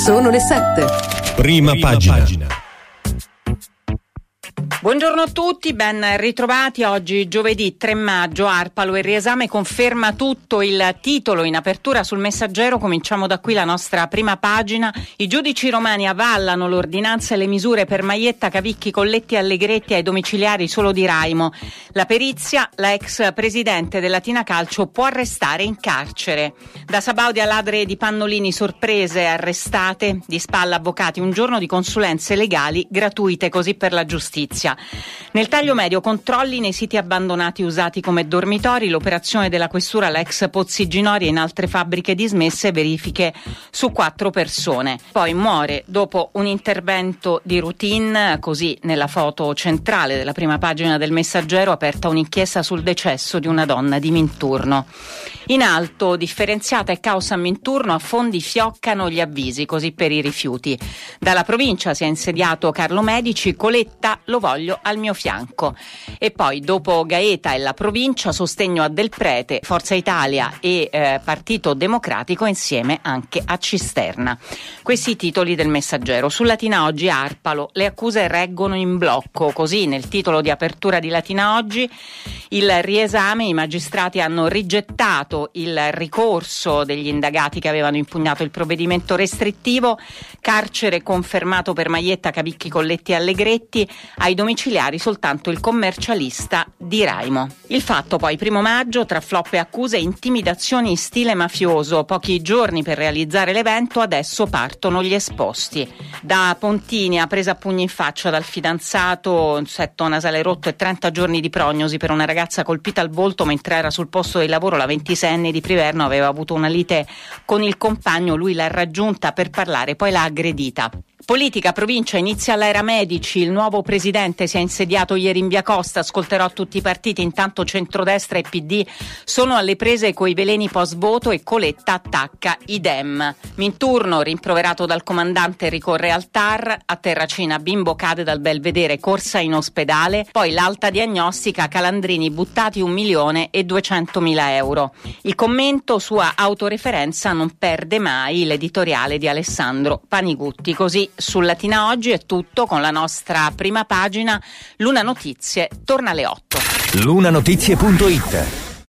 Sono le 7. Prima pagina. Buongiorno a tutti, ben ritrovati. Oggi giovedì 3 maggio, Arpalo, il riesame conferma tutto. Il titolo in apertura sul Messaggero, cominciamo da qui la nostra prima pagina. I giudici romani avvallano l'ordinanza e le misure per Maietta, Cavicchi, Colletti e Allegretti ai domiciliari solo di Raimo. La perizia, la ex presidente del Latina Calcio può restare in carcere. Da Sabaudia a ladre di pannolini, sorprese arrestate, di spalla avvocati, un giorno di consulenze legali gratuite così per la giustizia. Nel taglio medio, controlli nei siti abbandonati usati come dormitori, l'operazione della questura alla ex Pozzi Ginori e in altre fabbriche dismesse, verifiche su 4 persone. Poi muore dopo un intervento di routine, così nella foto centrale della prima pagina del Messaggero, aperta un'inchiesta sul decesso di una donna di Minturno. In alto, differenziata e caos a Minturno, a Fondi fioccano gli avvisi, così per i rifiuti. Dalla provincia si è insediato Carlo Medici, Coletta lo voglio al mio fianco. E poi dopo Gaeta e la provincia, sostegno a Del Prete, Forza Italia e Partito Democratico insieme anche a Cisterna. Questi i titoli del Messaggero. Su Latina Oggi, Arpalo, le accuse reggono in blocco, così nel titolo di apertura di Latina Oggi. Il riesame, i magistrati hanno rigettato il ricorso degli indagati che avevano impugnato il provvedimento restrittivo, carcere confermato per Maietta, Cavicchi, Colletti e Allegretti, ai domiciliari soltanto il commercialista di Raimo. Il Fatto poi, 1 maggio, tra flop e accuse, intimidazioni in stile mafioso, pochi giorni per realizzare l'evento, adesso partono gli esposti. Da Pontini a presa a pugni in faccia dal fidanzato, setto nasale rotto e 30 giorni di prognosi per una ragazza colpita al volto mentre era sul posto di lavoro. La 26enne di Priverno aveva avuto una lite con il compagno, lui l'ha raggiunta per parlare, poi l'ha aggredita. Politica, provincia, inizia l'era Medici, il nuovo presidente si è insediato ieri in via Costa, ascolterò tutti i partiti, intanto centrodestra e PD sono alle prese coi veleni post voto e Coletta attacca i Dem. Minturno, rimproverato dal comandante, ricorre al TAR, a Terracina bimbo cade dal belvedere, corsa in ospedale, poi l'alta diagnostica, Calandrini buttati 1.200.000 euro. Il commento, sua autoreferenza non perde mai, l'editoriale di Alessandro Panigutti. Così su Latina Oggi è tutto, con la nostra prima pagina. Luna Notizie torna alle 8. Lunanotizie.it